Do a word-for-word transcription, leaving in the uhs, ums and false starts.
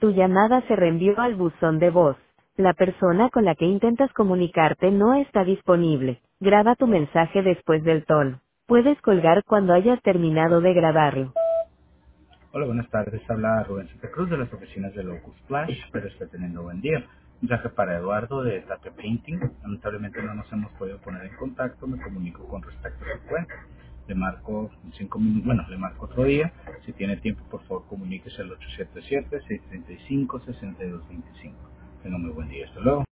Tu llamada se reenvió al buzón de voz. La persona con la que intentas comunicarte no está disponible. Graba tu mensaje después del tono. Puedes colgar cuando hayas terminado de grabarlo. Hola, buenas tardes. Habla Rubén Santa Cruz de las oficinas de Locus Flash. Espero esté teniendo buen día. Un mensaje para Eduardo de Tape Painting. Lamentablemente no nos hemos podido poner en contacto. Me comunico con respecto a su cuenta. Le marco en cinco minutos, bueno, le marco otro día. Si tiene tiempo, por favor, comuníquese al ocho siete siete, seis tres cinco, seis dos dos cinco. Tenga muy buen día. Hasta luego.